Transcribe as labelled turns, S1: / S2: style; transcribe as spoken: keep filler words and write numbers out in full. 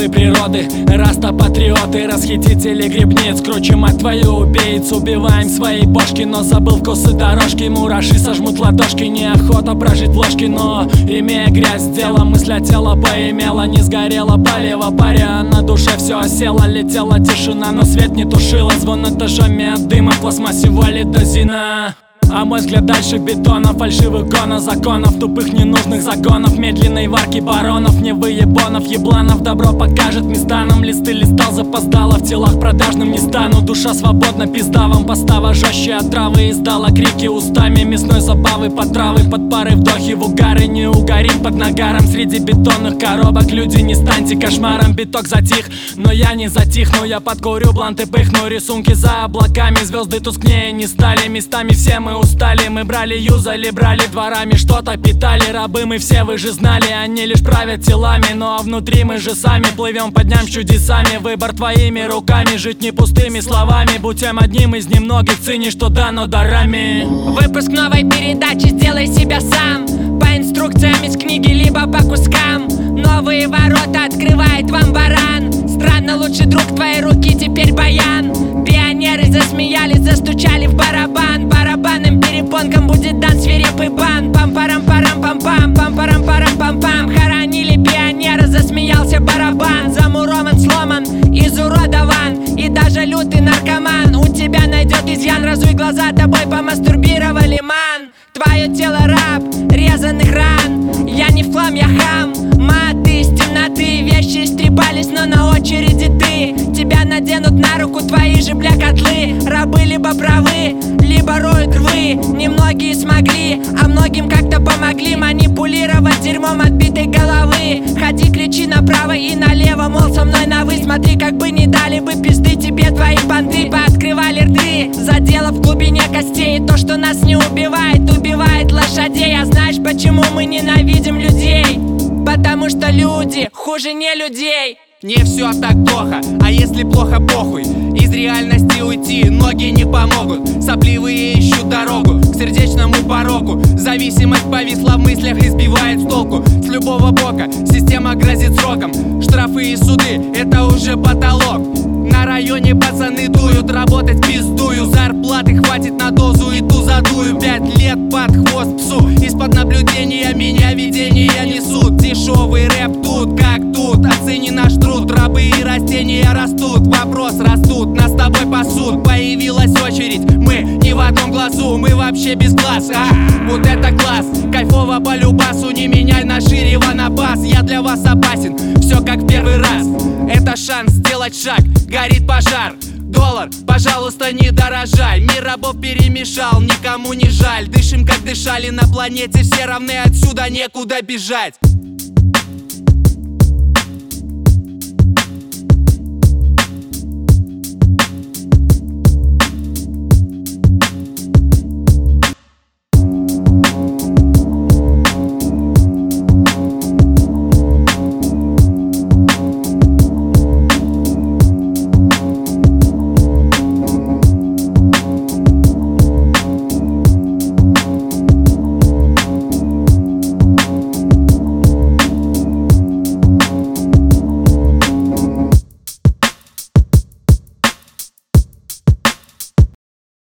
S1: главы природы. Раста-патриоты, расхитители грибниц. Кручим от твою убийц, убиваем свои бошки. Но забыл вкусы дорожки, мураши сожмут ладошки. Неохота прожить в ложке, но имея грязь дела, мысль от тела поимела. Не сгорела палево, паря, на душе все осело. Летела тишина, но свет не тушила. Звон этажами от дыма, в пластмассе валит дозина. А мой взгляд дальше бетона, фальшивых гона, законов, тупых ненужных загонов, медленной варки баронов, не выебонов, ебланов. Добро покажет места нам, листы листал, запоздало, в телах продажным не стану. Душа свободна, пизда вам постава, жестче от травы издала крики устами мясной забавы, под травы, под пары, вдохи в угары. Не угорим под нагаром среди бетонных коробок. Люди, не станьте кошмаром, биток затих, но я не затихну. Я подкурю, бланты пыхну, рисунки за облаками, звезды тускнее не стали. Местами все мы устали, мы брали, юзали, брали дворами, что-то питали. Рабы мы все, вы же знали, они лишь правят телами. Ну а внутри мы же сами плывем по дням с чудесами. Выбор твоими руками, жить не пустыми словами. Будь тем одним из немногих, цени, что дано дарами.
S2: Выпуск новой передачи «Сделай себя сам». По инструкциям из книги, либо по кускам. Новые ворота открывает вам баран. Странно, лучший друг твоей руки теперь баян. Пионеры засмеялись, застучали в барабан. Барабанным перепонкам будет дан свирепый бан. Пам-парам-парам-пам-пам, пам-парам-парам-пам-пам. Хоронили пионера, засмеялся барабан. Замурован, сломан, изуродован. И даже лютый наркоман у тебя найдет изъян. Разуй глаза, тобой помастурбировали, ман. Твое тело раб резаных ран. Я не в хлам, я хам. Маты из темноты, вещи истребались, но на очереди ты. Тебя наденут на руку твои же, бля, котлы. Рабы либо правы, либо роют рвы. Немногие смогли, а многим как-то помогли манипулировать дерьмом отбитой головы. Ходи, кричи направо и налево, мол, со мной на вы. Смотри, как бы не дали бы пизды тебе твои понты. Пооткрывали рты, задело в глубине костей. То, что нас не убивает, убивает лошадей. А знаешь, почему мы ненавидим людей? Потому что люди хуже не людей.
S3: Не все так плохо, а если плохо, похуй. Из реальности уйти ноги не помогут. Сопливые ищут дорогу к сердечному порогу. Зависимость повисла в мыслях и сбивает с толку. С любого бока система грозит сроком. Штрафы и суды — это уже потолок. На районе пацаны дуют, работать пиздую. Зарплаты хватит на дозу и ту задую. Пять лет под хвост псу. Из-под наблюдения меня видения несут. Дешевый рэп тут, как тут. Оцени наш труд, рабы и растения растут. Вопрос растут, нас с тобой пасут. Появилась очередь, мы не в одном глазу. Мы вообще без глаз, а, вот это класс. Кайфово по любасу, не меняй на Ширева на бас. Я для вас опасен, все как в первый раз. Это шанс сделать шаг, горит пожар. Доллар, пожалуйста, не дорожай. Мир рабов перемешал, никому не жаль. Дышим, как дышали на планете, все равны, отсюда некуда бежать.